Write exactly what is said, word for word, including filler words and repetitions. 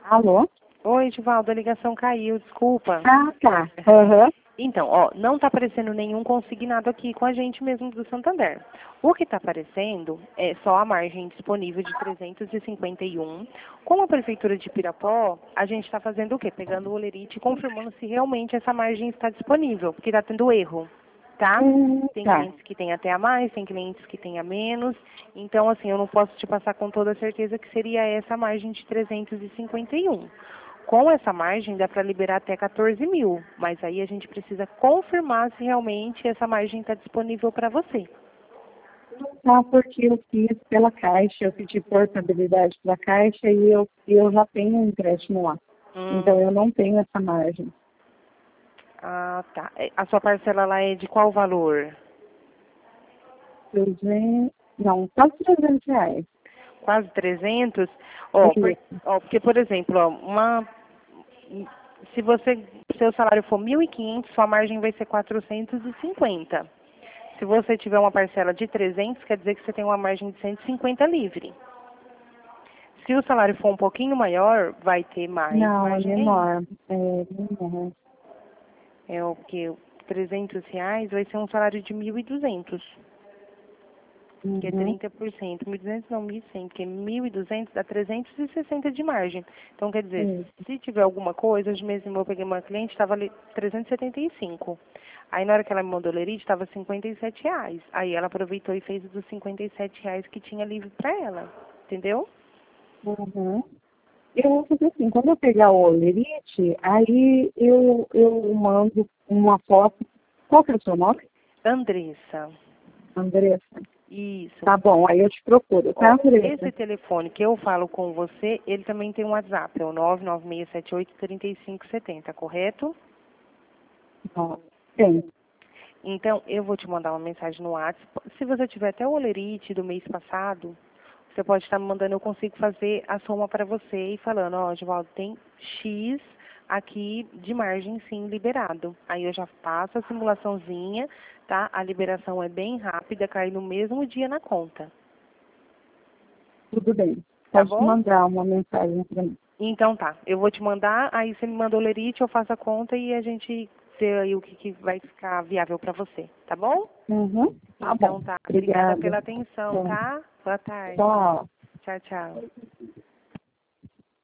Alô? Oi, Divaldo, a ligação caiu, desculpa. Ah, tá. Aham. Então, ó, não está aparecendo nenhum consignado aqui com a gente mesmo do Santander. O que está aparecendo é só a margem disponível de trezentos e cinquenta e um. Com a Prefeitura de Pirapó, a gente está fazendo o quê? Pegando o olerite e confirmando se realmente essa margem está disponível, porque está tendo erro, tá? Hum, Tem tá. clientes que têm até a mais, tem clientes que têm a menos. Então, assim, eu não posso te passar com toda certeza que seria essa margem de trezentos e cinquenta e um. Com essa margem dá para liberar até quatorze mil, mas aí a gente precisa confirmar se realmente essa margem está disponível para você. Não, porque eu fiz pela Caixa, eu pedi portabilidade pela Caixa e eu, eu já tenho um empréstimo lá. Hum. Então eu não tenho essa margem. Ah, tá. É, a sua parcela lá é de qual valor? trezentos, não, quase trezentos reais. Quase trezentos? Ó, por, Isso. ó, porque, por exemplo, ó, uma, se você, seu salário for mil e quinhentos, sua margem vai ser quatrocentos e cinquenta. Se você tiver uma parcela de trezentos, quer dizer que você tem uma margem de cento e cinquenta livre. Se o salário for um pouquinho maior, vai ter mais Não, é margem ainda. menor. É menor. É o que? trezentos reais vai ser um salário de mil e duzentos, que é Uhum. trinta por cento. mil e duzentos não, mil e cem, porque mil e duzentos dá trezentos e sessenta de margem. Então, quer dizer, Isso. se tiver alguma coisa, hoje mesmo eu peguei uma cliente, estava ali trezentos e setenta e cinco. Aí, na hora que ela me mandou o lerite, estava cinquenta e sete reais. Aí, ela aproveitou e fez dos cinquenta e sete reais que tinha livre para ela. Entendeu? Uhum. Eu vou fazer assim, quando eu pegar o olerite, aí eu, eu mando uma foto. Qual que é o seu nome? Andressa. Andressa. Isso. Tá bom, aí eu te procuro, tá, Ó, Andressa? esse telefone que eu falo com você, ele também tem um WhatsApp, é o nove nove seis sete oito três cinco sete zero, correto? Ó, tem. Então, eu vou te mandar uma mensagem no WhatsApp. Se você tiver até o olerite do mês passado, você pode estar me mandando, eu consigo fazer a soma para você e falando, ó, Givaldo, tem X aqui de margem sim liberado. Aí eu já faço a simulaçãozinha, tá? A liberação é bem rápida, cai no mesmo dia na conta. Tudo bem. Tá Pode bom? mandar uma mensagem para mim. Então tá, eu vou te mandar, aí você me manda o lerite, eu faço a conta e a gente vê aí o que, que vai ficar viável para você, tá bom? Uhum. Tá bom. Então tá, obrigada Obrigada. pela atenção, Bom, tá? Boa tarde. tchau. Tchau, tchau.